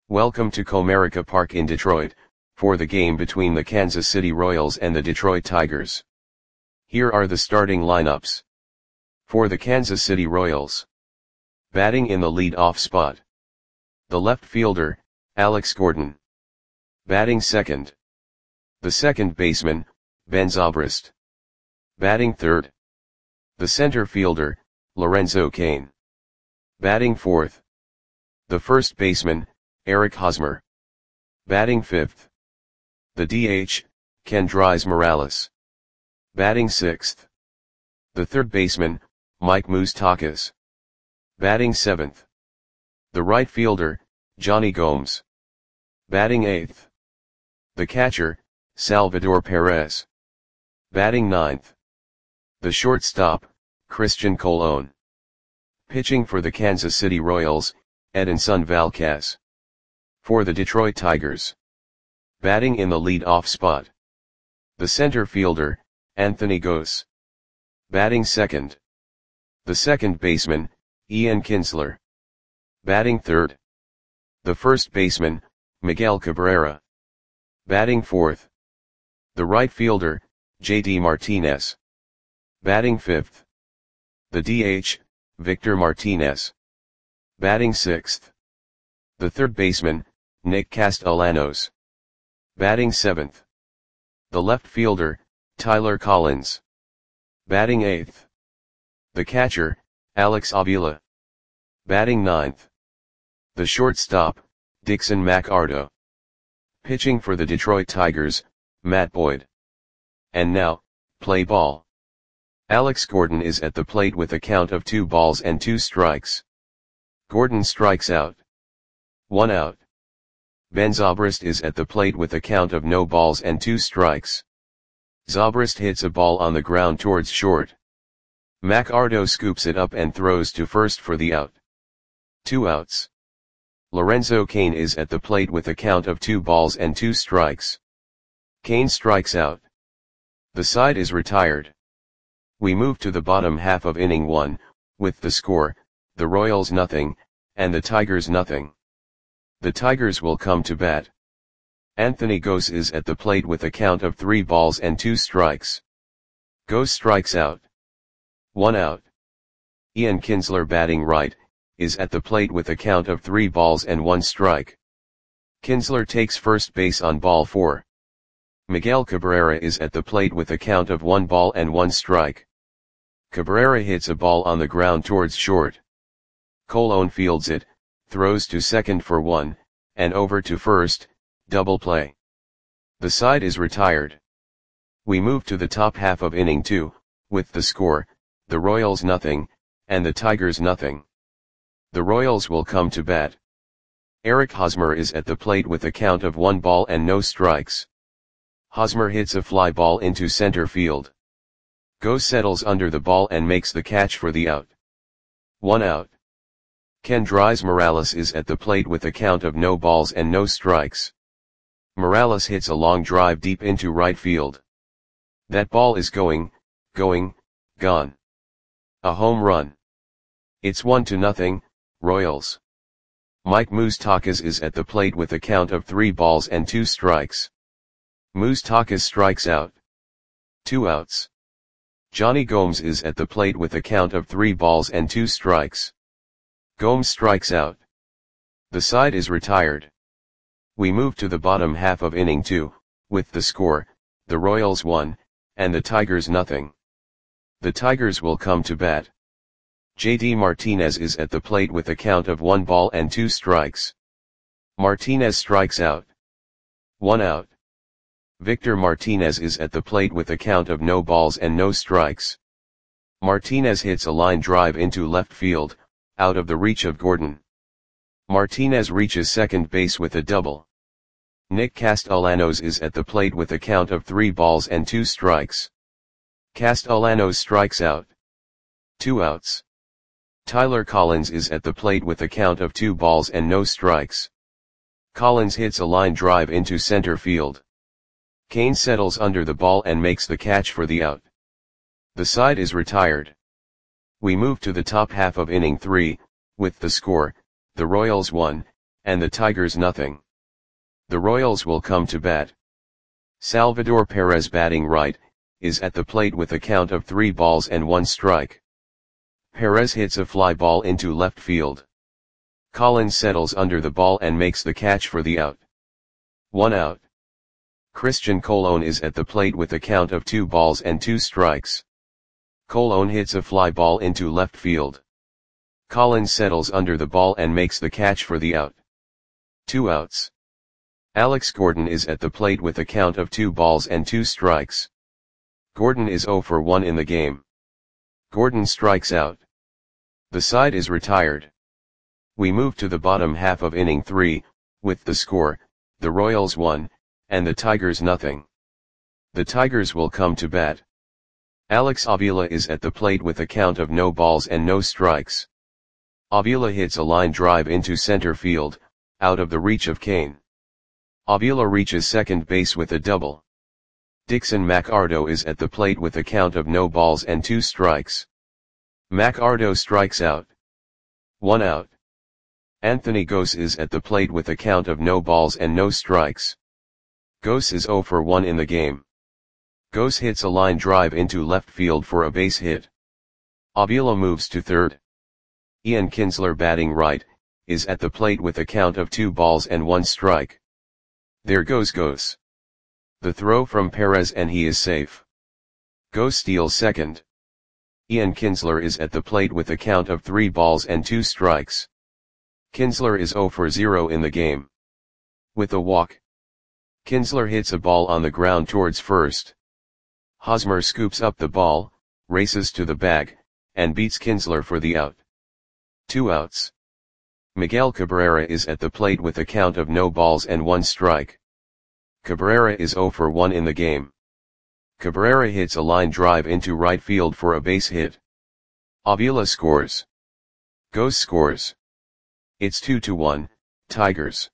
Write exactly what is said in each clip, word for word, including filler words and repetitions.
Welcome to Comerica Park in Detroit, for the game between the Kansas City Royals and the Detroit Tigers. Here are the starting lineups. For the Kansas City Royals. Batting in the lead-off spot. The left fielder, Alex Gordon. Batting second. The second baseman, Ben Zobrist. Batting third. The center fielder, Lorenzo Cain. Batting fourth. The first baseman, Eric Hosmer. Batting fifth. The D H, Kendrys Morales. Batting sixth. The third baseman, Mike Moustakas. Batting seventh. The right fielder, Jonny Gomes. Batting eighth. The catcher, Salvador Perez. Batting ninth. The shortstop, Christian Colon. Pitching for the Kansas City Royals, Edinson Valquez. For the Detroit Tigers. Batting in the lead-off spot. The center fielder, Anthony Gose. Batting second. The second baseman, Ian Kinsler. Batting third. The first baseman, Miguel Cabrera. Batting fourth. The right fielder, J D Martinez. Batting fifth. The D H, Victor Martinez. Batting sixth. The third baseman, Nick Castellanos. Batting seventh. The left fielder, Tyler Collins. Batting eighth. The catcher, Alex Avila. Batting ninth. The shortstop, Dixon McArdo. Pitching for the Detroit Tigers, Matt Boyd. And now, play ball. Alex Gordon is at the plate with a count of two balls and two strikes. Gordon strikes out. One out. Ben Zobrist is at the plate with a count of no balls and two strikes. Zobrist hits a ball on the ground towards short. McArdo scoops it up and throws to first for the out. Two outs. Lorenzo Cain is at the plate with a count of two balls and two strikes. Cain strikes out. The side is retired. We move to the bottom half of inning one, with the score, the Royals nothing, and the Tigers nothing. The Tigers will come to bat. Anthony Gose is at the plate with a count of three balls and two strikes. Gose strikes out. One out. Ian Kinsler, batting right, is at the plate with a count of three balls and one strike. Kinsler takes first base on ball four. Miguel Cabrera is at the plate with a count of one ball and one strike. Cabrera hits a ball on the ground towards short. Colon fields it, throws to second for one, and over to first, double play. The side is retired. We move to the top half of inning two, with the score, the Royals nothing, and the Tigers nothing. The Royals will come to bat. Eric Hosmer is at the plate with a count of one ball and no strikes. Hosmer hits a fly ball into center field. Gose settles under the ball and makes the catch for the out. One out. Kendrys Morales is at the plate with a count of no balls and no strikes. Morales hits a long drive deep into right field. That ball is going, going, gone. A home run. It's one to nothing, Royals. Mike Moustakas is at the plate with a count of three balls and two strikes. Moustakas strikes out. Two outs. Jonny Gomes is at the plate with a count of three balls and two strikes. Gomes strikes out. The side is retired. We move to the bottom half of inning two, with the score, the Royals one, and the Tigers nothing. The Tigers will come to bat. J D Martinez is at the plate with a count of one ball and two strikes. Martinez strikes out. One out. Victor Martinez is at the plate with a count of no balls and no strikes. Martinez hits a line drive into left field, out of the reach of Gordon. Martinez reaches second base with a double. Nick Castellanos is at the plate with a count of three balls and two strikes. Castellanos strikes out. Two outs. Tyler Collins is at the plate with a count of two balls and no strikes. Collins hits a line drive into center field. Cain settles under the ball and makes the catch for the out. The side is retired. We move to the top half of inning three, with the score, the Royals one, and the Tigers nothing. The Royals will come to bat. Salvador Perez batting right, is at the plate with a count of three balls and one strike. Perez hits a fly ball into left field. Collins settles under the ball and makes the catch for the out. One out. Christian Colon is at the plate with a count of two balls and two strikes. Colon hits a fly ball into left field. Collins settles under the ball and makes the catch for the out. Two outs. Alex Gordon is at the plate with a count of two balls and two strikes. Gordon is zero for one in the game. Gordon strikes out. The side is retired. We move to the bottom half of inning three, with the score, the Royals one, and the Tigers nothing. The Tigers will come to bat. Alex Avila is at the plate with a count of no balls and no strikes. Avila hits a line drive into center field, out of the reach of Kane. Avila reaches second base with a double. Dixon McArdo is at the plate with a count of no balls and two strikes. McArdo strikes out. One out. Anthony Gose is at the plate with a count of no balls and no strikes. Gose is zero for one in the game. Gose hits a line drive into left field for a base hit. Avila moves to third. Ian Kinsler batting right, is at the plate with a count of two balls and one strike. There goes Gose. The throw from Perez and he is safe. Gose steals second. Ian Kinsler is at the plate with a count of three balls and two strikes. Kinsler is zero for zero in the game. With a walk. Kinsler hits a ball on the ground towards first. Hosmer scoops up the ball, races to the bag, and beats Kinsler for the out. Two outs. Miguel Cabrera is at the plate with a count of no balls and one strike. Cabrera is zero for one in the game. Cabrera hits a line drive into right field for a base hit. Avila scores. Gose scores. It's two to one, Tigers.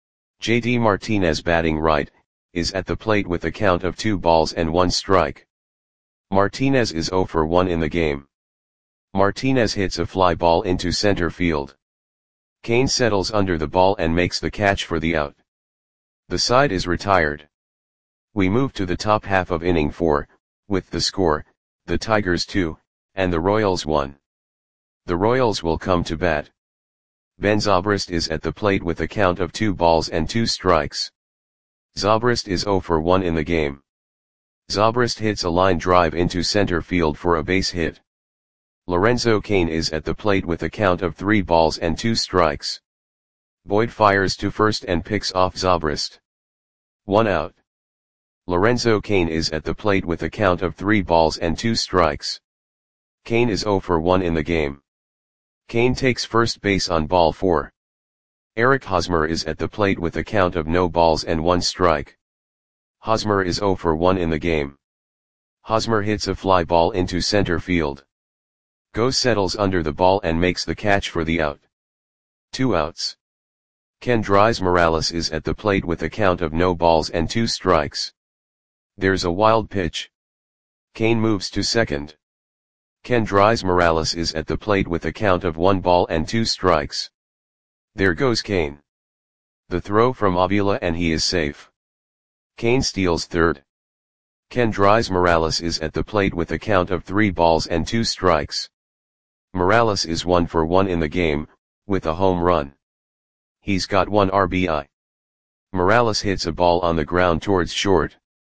J D Martinez batting right, is at the plate with a count of two balls and one strike. Martinez is zero for one in the game. Martinez hits a fly ball into center field. Kane settles under the ball and makes the catch for the out. The side is retired. We move to the top half of inning four, with the score, the Tigers two, and the Royals one. The Royals will come to bat. Ben Zobrist is at the plate with a count of two balls and two strikes. Zobrist is zero for one in the game. Zobrist hits a line drive into center field for a base hit. Lorenzo Cain is at the plate with a count of three balls and two strikes. Boyd fires to first and picks off Zobrist. One out. Lorenzo Cain is at the plate with a count of three balls and two strikes. Cain is zero for one in the game. Cain takes first base on ball four. Eric Hosmer is at the plate with a count of no balls and one strike. Hosmer is zero for one in the game. Hosmer hits a fly ball into center field. Gose settles under the ball and makes the catch for the out. Two outs. Kendrys Morales is at the plate with a count of no balls and two strikes. There's a wild pitch. Cain moves to second. Kendrys Morales is at the plate with a count of one ball and two strikes. There goes Cain. The throw from Avila and he is safe. Cain steals third. Kendrys Morales is at the plate with a count of three balls and two strikes. Morales is one for one in the game, with a home run. He's got one R B I. Morales hits a ball on the ground towards short.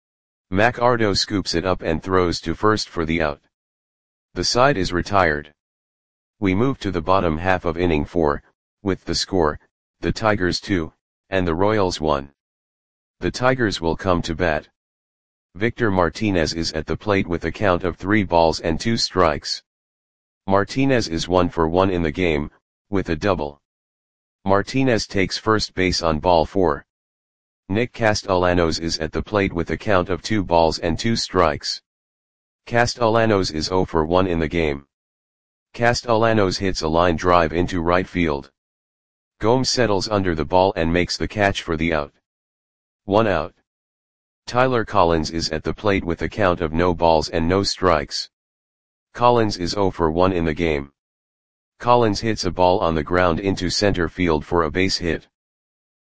McArdo scoops it up and throws to first for the out. The side is retired. We move to the bottom half of inning four, with the score, the Tigers two, and the Royals one. The Tigers will come to bat. Victor Martinez is at the plate with a count of three balls and two strikes. Martinez is one for one in the game, with a double. Martinez takes first base on ball four. Nick Castellanos is at the plate with a count of two balls and two strikes. Castellanos is zero for one in the game. Castellanos hits a line drive into right field. Gomes settles under the ball and makes the catch for the out. One out. Tyler Collins is at the plate with a count of no balls and no strikes. Collins is zero for one in the game. Collins hits a ball on the ground into center field for a base hit.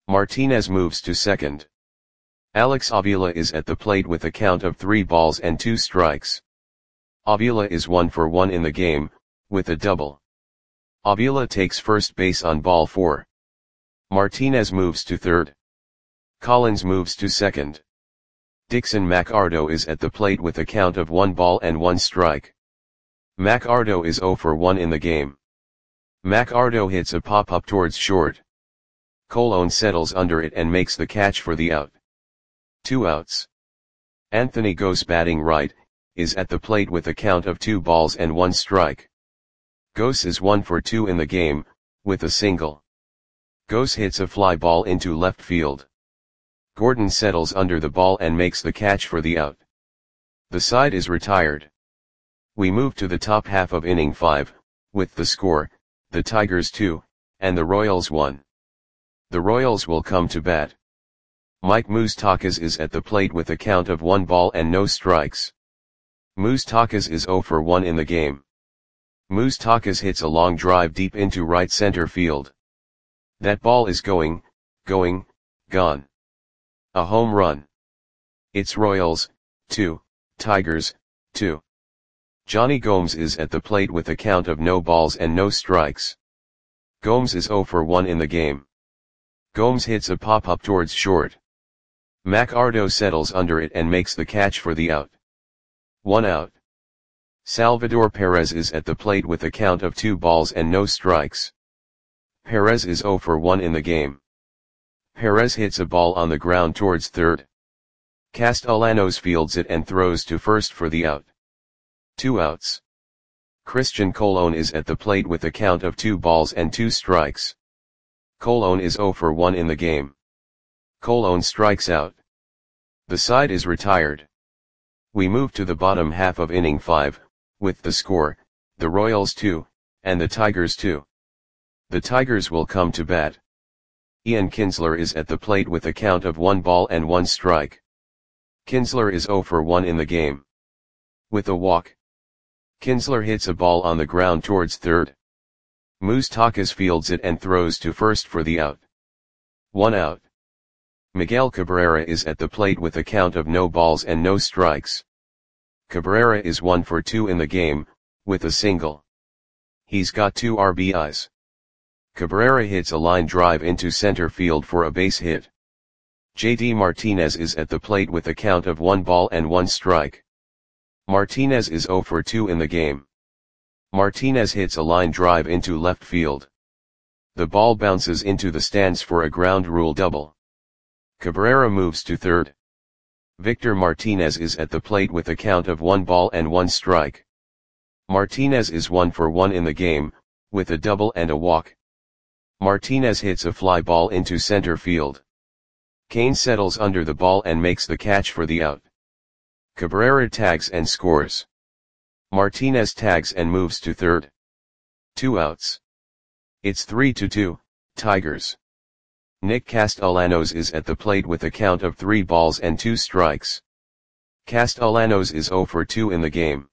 Martinez moves to second. Alex Avila is at the plate with a count of three balls and two strikes. Avila is one for one in the game, with a double. Avila takes first base on ball four. Martinez moves to third. Collins moves to second. Dixon McArdo is at the plate with a count of one ball and one strike. McArdo is zero for one in the game. McArdo hits a pop-up towards short. Colon settles under it and makes the catch for the out. Two outs. Anthony Gose, batting right, is at the plate with a count of two balls and one strike. Gose is one for two in the game, with a single. Gose hits a fly ball into left field. Gordon settles under the ball and makes the catch for the out. The side is retired. We move to the top half of inning five, with the score, the Tigers two, and the Royals one. The Royals will come to bat. Mike Moustakas is at the plate with a count of one ball and no strikes. Moustakas is zero for one in the game. Moustakas hits a long drive deep into right center field. That ball is going, going, gone. A home run. It's Royals, two, Tigers, two. Johnny Gomes is at the plate with a count of no balls and no strikes. Gomes is zero for one in the game. Gomes hits a pop-up towards short. McArdo settles under it and makes the catch for the out. One out. Salvador Perez is at the plate with a count of two balls and no strikes. Perez is zero for one in the game. Perez hits a ball on the ground towards third. Castellanos fields it and throws to first for the out. Two outs. Christian Colon is at the plate with a count of two balls and two strikes. Colon is zero for one in the game. Colon strikes out. The side is retired. We move to the bottom half of inning five, with the score, the Royals two, and the Tigers two. The Tigers will come to bat. Ian Kinsler is at the plate with a count of one ball and one strike. Kinsler is zero for one in the game. With a walk. Kinsler hits a ball on the ground towards third. Moustakas fields it and throws to first for the out. One out. Miguel Cabrera is at the plate with a count of no balls and no strikes. Cabrera is one for two in the game, with a single. He's got two R B Is. Cabrera hits a line drive into center field for a base hit. J D Martinez is at the plate with a count of one ball and one strike. Martinez is zero for two in the game. Martinez hits a line drive into left field. The ball bounces into the stands for a ground rule double. Cabrera moves to third. Victor Martinez is at the plate with a count of one ball and one strike. Martinez is one for one in the game, with a double and a walk. Martinez hits a fly ball into center field. Kane settles under the ball and makes the catch for the out. Cabrera tags and scores. Martinez tags and moves to third. Two outs. It's three to two, Tigers. Nick Castellanos is at the plate with a count of three balls and two strikes. Castellanos is zero for two in the game.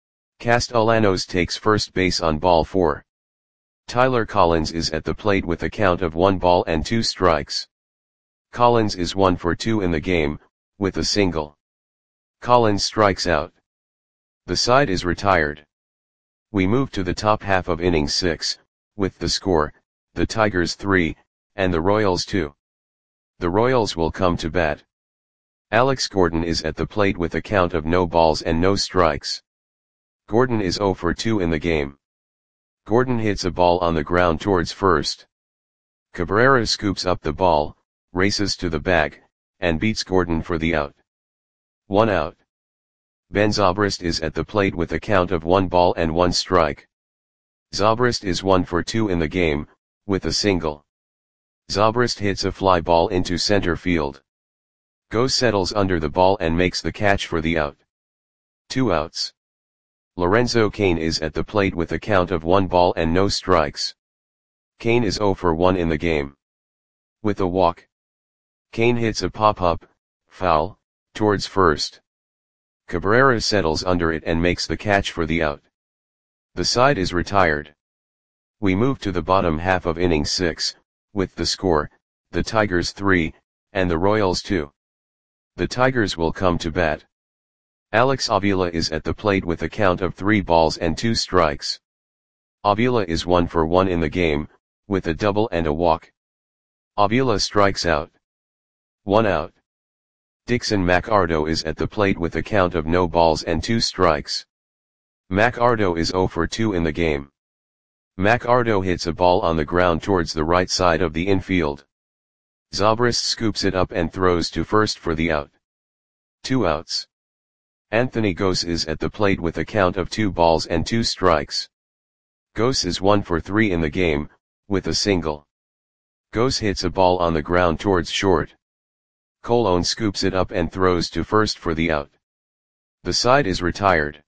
Castellanos takes first base on ball four. Tyler Collins is at the plate with a count of one ball and two strikes. Collins is one for two in the game, with a single. Collins strikes out. The side is retired. We move to the top half of inning six, with the score, the Tigers three, and the Royals two. The Royals will come to bat. Alex Gordon is at the plate with a count of no balls and no strikes. Gordon is zero for two in the game. Gordon hits a ball on the ground towards first. Cabrera scoops up the ball, races to the bag, and beats Gordon for the out. One out. Ben Zobrist is at the plate with a count of one ball and one strike. Zobrist is one for two in the game, with a single. Zobrist hits a fly ball into center field. Gose settles under the ball and makes the catch for the out. Two outs. Lorenzo Cain is at the plate with a count of one ball and no strikes. Cain is zero for one in the game. With a walk. Cain hits a pop-up, foul, towards first. Cabrera settles under it and makes the catch for the out. The side is retired. We move to the bottom half of inning six, with the score, the Tigers three, and the Royals two. The Tigers will come to bat. Alex Avila is at the plate with a count of three balls and two strikes. Avila is one for one in the game, with a double and a walk. Avila strikes out. One out. Dixon McArdo is at the plate with a count of no balls and two strikes. McArdo is zero for two in the game. McArdo hits a ball on the ground towards the right side of the infield. Zobrist scoops it up and throws to first for the out. Two outs. Anthony Gose is at the plate with a count of two balls and two strikes. Gose is one for three in the game, with a single. Gose hits a ball on the ground towards short. Colon scoops it up and throws to first for the out. The side is retired.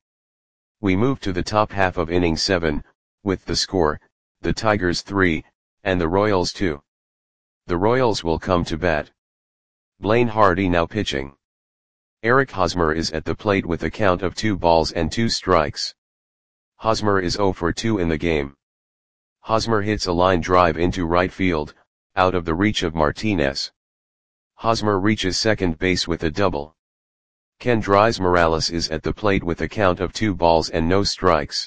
We move to the top half of inning seven, with the score, the Tigers three, and the Royals two. The Royals will come to bat. Blaine Hardy now pitching. Eric Hosmer is at the plate with a count of two balls and two strikes. Hosmer is zero for two in the game. Hosmer hits a line drive into right field, out of the reach of Martinez. Hosmer reaches second base with a double. Kendrys Morales is at the plate with a count of two balls and no strikes.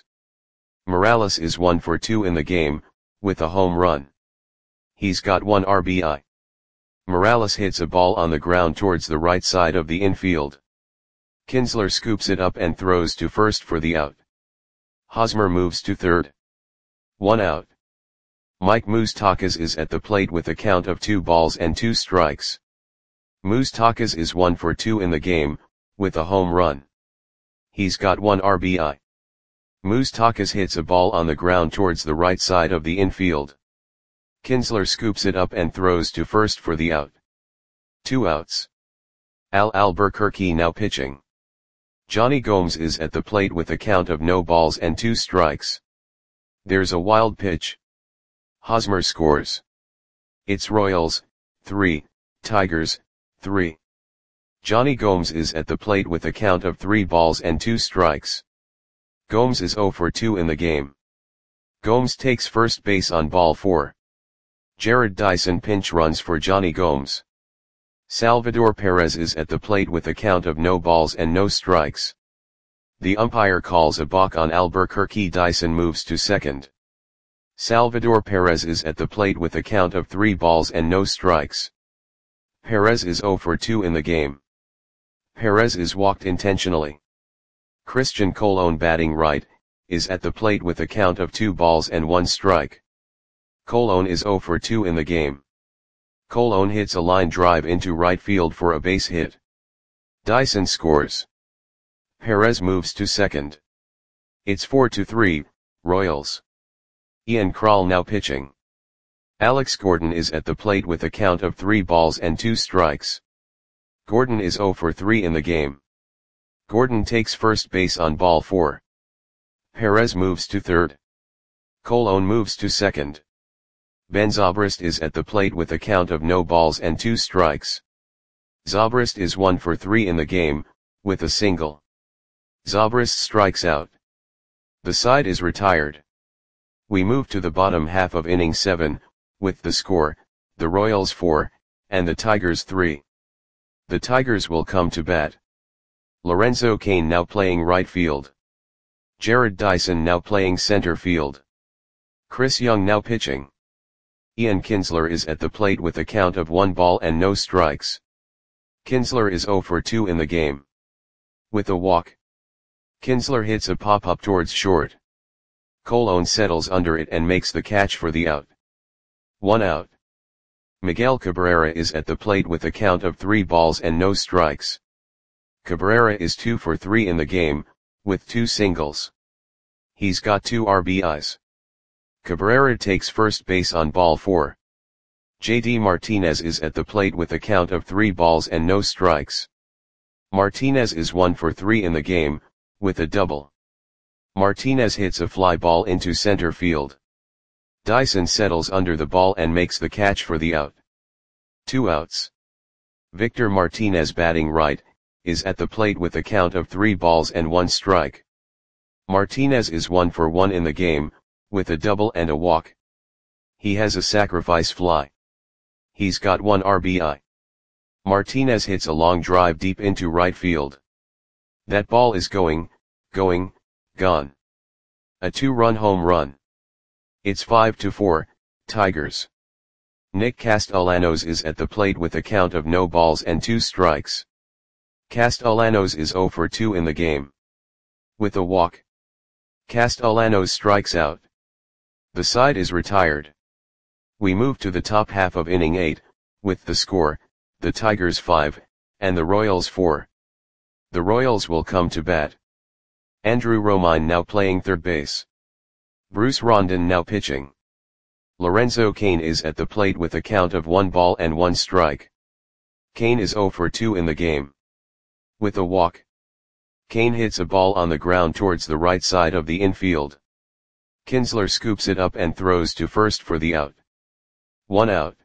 Morales is one for two in the game, with a home run. He's got one R B I. Morales hits a ball on the ground towards the right side of the infield. Kinsler scoops it up and throws to first for the out. Hosmer moves to third. One out. Mike Moustakas is at the plate with a count of two balls and two strikes. Moustakas is one for two in the game, with a home run. He's got one R B I. Moustakas hits a ball on the ground towards the right side of the infield. Kinsler scoops it up and throws to first for the out. Two outs. Al Albuquerque now pitching. Johnny Gomes is at the plate with a count of no balls and two strikes. There's a wild pitch. Hosmer scores. It's Royals, three, Tigers, three. Johnny Gomes is at the plate with a count of three balls and two strikes. Gomes is zero for two in the game. Gomes takes first base on ball four. Jared Dyson pinch runs for Johnny Gomes. Salvador Perez is at the plate with a count of no balls and no strikes. The umpire calls a balk on Albuquerque. Dyson moves to second. Salvador Perez is at the plate with a count of three balls and no strikes. Perez is zero for two in the game. Perez is walked intentionally. Christian Colon batting right, is at the plate with a count of two balls and one strike. Colon is zero for two in the game. Colon hits a line drive into right field for a base hit. Dyson scores. Perez moves to second. It's four to three, Royals. Ian Krall now pitching. Alex Gordon is at the plate with a count of three balls and two strikes. Gordon is zero for three in the game. Gordon takes first base on ball four. Perez moves to third. Colon moves to second. Ben Zobrist is at the plate with a count of no balls and two strikes. Zobrist is one for three in the game, with a single. Zobrist strikes out. The side is retired. We move to the bottom half of inning seven, with the score, the Royals four, and the Tigers three. The Tigers will come to bat. Lorenzo Cain now playing right field. Jared Dyson now playing center field. Chris Young now pitching. Ian Kinsler is at the plate with a count of one ball and no strikes. Kinsler is zero for two in the game. With a walk. Kinsler hits a pop-up towards short. Colon settles under it and makes the catch for the out. One out. Miguel Cabrera is at the plate with a count of three balls and no strikes. Cabrera is two for three in the game, with two singles. He's got two R B Is. Cabrera takes first base on ball four. J D Martinez is at the plate with a count of three balls and no strikes. Martinez is one for three in the game, with a double. Martinez hits a fly ball into center field. Dyson settles under the ball and makes the catch for the out. Two outs. Victor Martinez batting right, is at the plate with a count of three balls and one strike. Martinez is one for one in the game, with a double and a walk. He has a sacrifice fly. He's got one R B I. Martinez hits a long drive deep into right field. That ball is going, going, gone. A two-run home run. It's five to four, Tigers. Nick Castellanos is at the plate with a count of no balls and two strikes. Castellanos is zero for two in the game. With a walk, Castellanos strikes out. The side is retired. We move to the top half of inning eight, with the score, the Tigers five, and the Royals four. The Royals will come to bat. Andrew Romine now playing third base. Bruce Rondon now pitching. Lorenzo Cain is at the plate with a count of one ball and one strike. Cain is zero for two in the game. With a walk, Cain hits a ball on the ground towards the right side of the infield. Kinsler scoops it up and throws to first for the out. One out.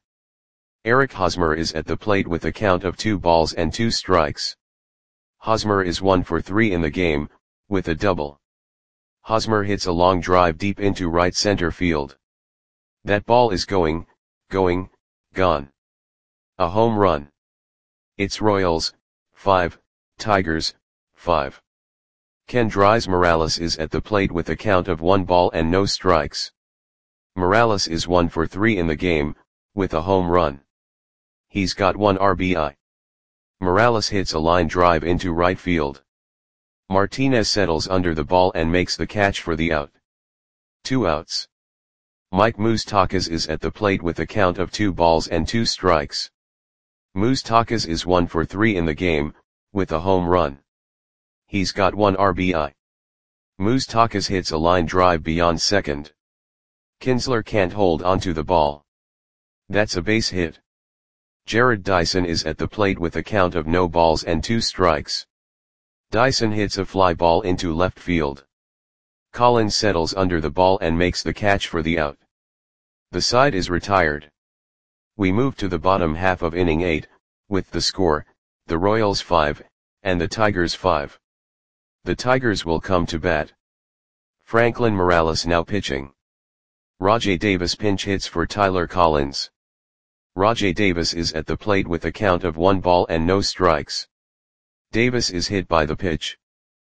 Eric Hosmer is at the plate with a count of two balls and two strikes. Hosmer is one for three in the game, with a double. Hosmer hits a long drive deep into right center field. That ball is going, going, gone. A home run. It's Royals, five, Tigers, five. Kendrys Morales is at the plate with a count of one ball and no strikes. Morales is one for three in the game, with a home run. He's got one R B I. Morales hits a line drive into right field. Martinez settles under the ball and makes the catch for the out. Two outs. Mike Moustakas is at the plate with a count of two balls and two strikes. Moustakas is one for three in the game, with a home run. He's got one R B I. Moustakas hits a line drive beyond second. Kinsler can't hold onto the ball. That's a base hit. Jared Dyson is at the plate with a count of no balls and two strikes. Dyson hits a fly ball into left field. Collins settles under the ball and makes the catch for the out. The side is retired. We move to the bottom half of inning eight, with the score, the Royals five, and the Tigers five. The Tigers will come to bat. Franklin Morales now pitching. Rajai Davis pinch hits for Tyler Collins. Rajai Davis is at the plate with a count of one ball and no strikes. Davis is hit by the pitch.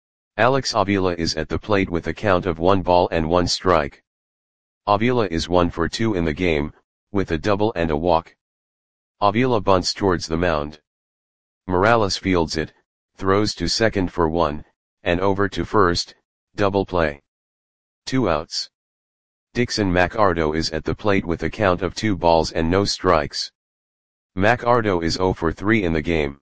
Alex Avila is at the plate with a count of one ball and one strike. Avila is one for two in the game, with a double and a walk. Avila bunts towards the mound. Morales fields it, throws to second for one, and over to first, double play. Two outs. Dixon McArdo is at the plate with a count of two balls and no strikes. McArdo is zero for three in the game.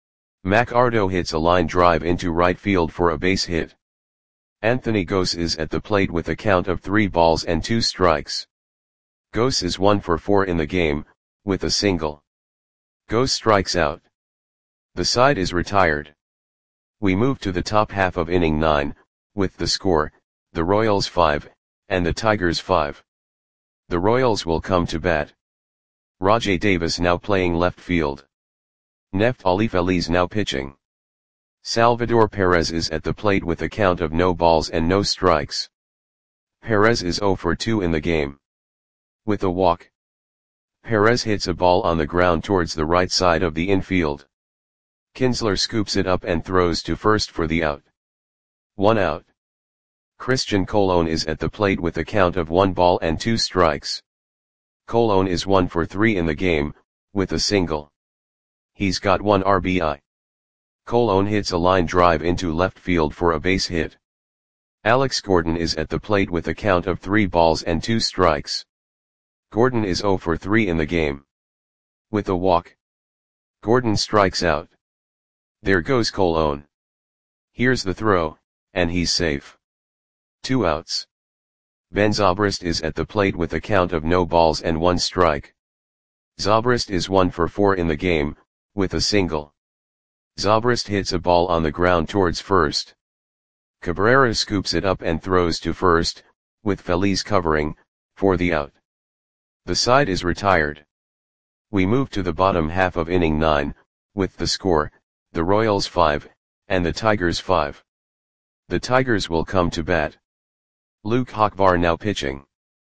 McArdo hits a line drive into right field for a base hit. Anthony Gose is at the plate with a count of three balls and two strikes. Gose is one for four in the game, with a single. Gose strikes out. The side is retired. We move to the top half of inning nine, with the score, the Royals five, and the Tigers five. The Royals will come to bat. Rajai Davis now playing left field. Neftali Feliz now pitching. Salvador Perez is at the plate with a count of no balls and no strikes. Perez is zero for two in the game. With a walk, Perez hits a ball on the ground towards the right side of the infield. Kinsler scoops it up and throws to first for the out. One out. Christian Colon is at the plate with a count of one ball and two strikes. Colon is one for three in the game, with a single. He's got one R B I. Colon hits a line drive into left field for a base hit. Alex Gordon is at the plate with a count of three balls and two strikes. Gordon is zero for three in the game. With a walk, Gordon strikes out. There goes Colon. Here's the throw, and he's safe. Two outs. Ben Zobrist is at the plate with a count of no balls and one strike. Zobrist is one for four in the game, with a single. Zobrist hits a ball on the ground towards first. Cabrera scoops it up and throws to first, with Feliz covering, for the out. The side is retired. We move to the bottom half of inning nine, with the score, the Royals five, and the Tigers five. The Tigers will come to bat. Luke Hochvar now pitching.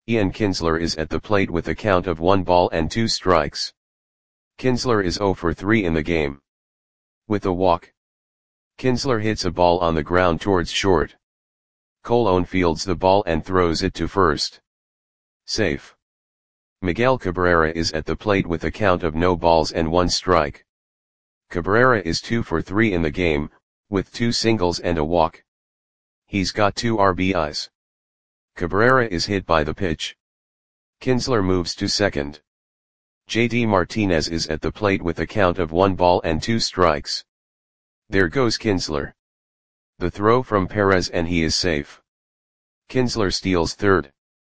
Ian Kinsler is at the plate with a count of one ball and two strikes. Kinsler is zero for three in the game. With a walk, Kinsler hits a ball on the ground towards short. Colon fields the ball and throws it to first. Safe. Miguel Cabrera is at the plate with a count of no balls and one strike. Cabrera is two for three in the game, with two singles and a walk. He's got two R B Is. Cabrera is hit by the pitch. Kinsler moves to second. J D Martinez is at the plate with a count of one ball and two strikes. There goes Kinsler. The throw from Perez and he is safe. Kinsler steals third.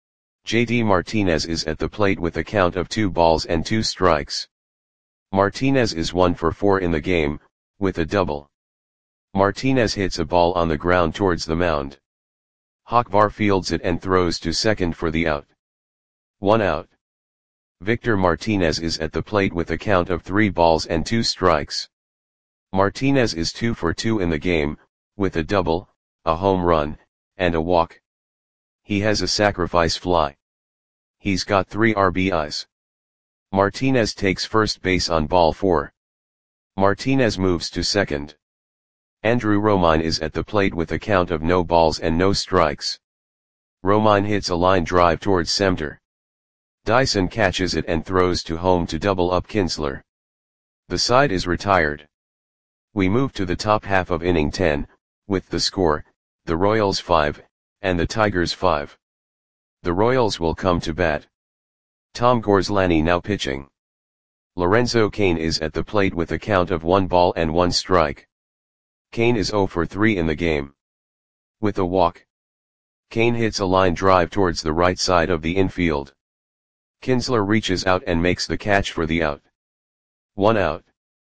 J D Martinez is at the plate with a count of two balls and two strikes. Martinez is one for four in the game, with a double. Martinez hits a ball on the ground towards the mound. Hokvar fields it and throws to second for the out. One out. Victor Martinez is at the plate with a count of three balls and two strikes. Martinez is two for two in the game, with a double, a home run, and a walk. He has a sacrifice fly. He's got three R B Is. Martinez takes first base on ball four. Martinez moves to second. Andrew Romine is at the plate with a count of no balls and no strikes. Romine hits a line drive towards center. Dyson catches it and throws to home to double up Kinsler. The side is retired. We move to the top half of inning ten, with the score, the Royals five, and the Tigers five. The Royals will come to bat. Tom Gorslani now pitching. Lorenzo Cain is at the plate with a count of one ball and one strike. Cain is zero for three in the game. With a walk, Cain hits a line drive towards the right side of the infield. Kinsler reaches out and makes the catch for the out. One out.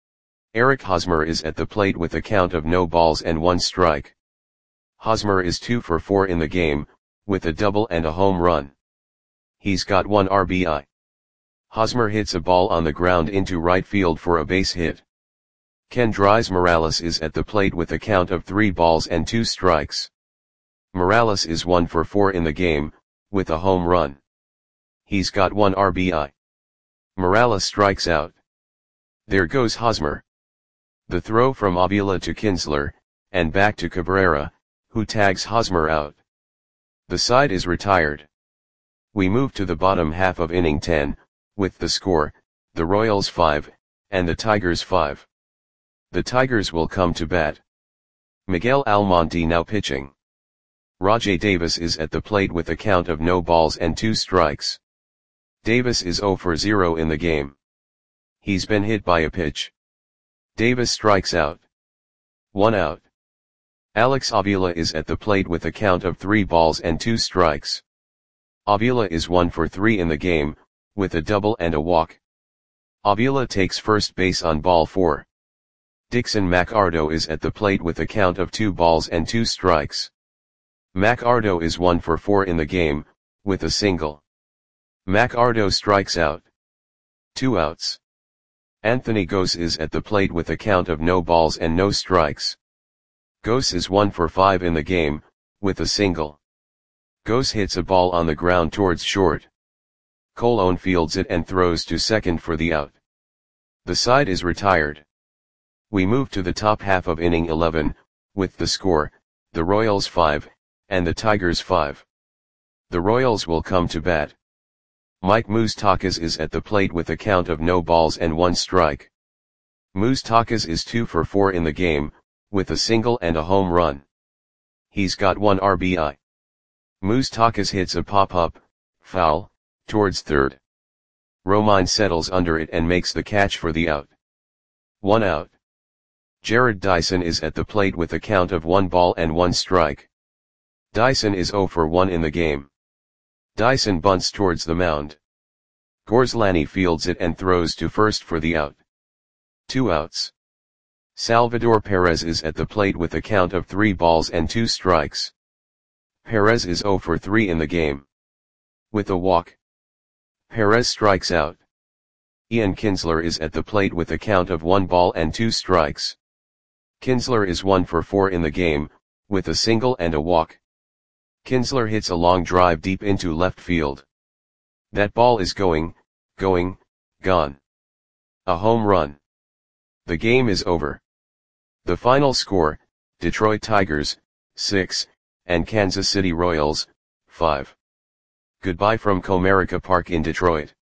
Eric Hosmer is at the plate with a count of no balls and one strike. Hosmer is two for four in the game, with a double and a home run. He's got one R B I. Hosmer hits a ball on the ground into right field for a base hit. Kendrys Morales is at the plate with a count of three balls and two strikes. Morales is one for four in the game, with a home run. He's got one R B I. Morales strikes out. There goes Hosmer. The throw from Avila to Kinsler, and back to Cabrera, who tags Hosmer out. The side is retired. We move to the bottom half of inning ten, with the score, the Royals five, and the Tigers five. The Tigers will come to bat. Miguel Almonte now pitching. Rajai Davis is at the plate with a count of no balls and two strikes. Davis is zero for zero in the game. He's been hit by a pitch. Davis strikes out. One out. Alex Avila is at the plate with a count of three balls and two strikes. Avila is one for three in the game, with a double and a walk. Avila takes first base on ball four. Dixon McArdo is at the plate with a count of two balls and two strikes. McArdo is one for four in the game, with a single. McArdo strikes out. Two outs. Anthony Gose is at the plate with a count of no balls and no strikes. Gose is one for five in the game, with a single. Gose hits a ball on the ground towards short. Colon fields it and throws to second for the out. The side is retired. We move to the top half of inning eleven, with the score, the Royals five, and the Tigers five. The Royals will come to bat. Mike Moustakas is at the plate with a count of no balls and one strike. Moustakas is two for four in the game, with a single and a home run. He's got one R B I. Moustakas hits a pop-up, foul, towards third. Romine settles under it and makes the catch for the out. One out. Jared Dyson is at the plate with a count of one ball and one strike. Dyson is zero for one in the game. Dyson bunts towards the mound. Gorslani fields it and throws to first for the out. Two outs. Salvador Perez is at the plate with a count of three balls and two strikes. Perez is zero for three in the game. With a walk, Perez strikes out. Ian Kinsler is at the plate with a count of one ball and two strikes. Kinsler is one for four in the game, with a single and a walk. Kinsler hits a long drive deep into left field. That ball is going, going, gone. A home run. The game is over. The final score, Detroit Tigers, six, and Kansas City Royals, five. Goodbye from Comerica Park in Detroit.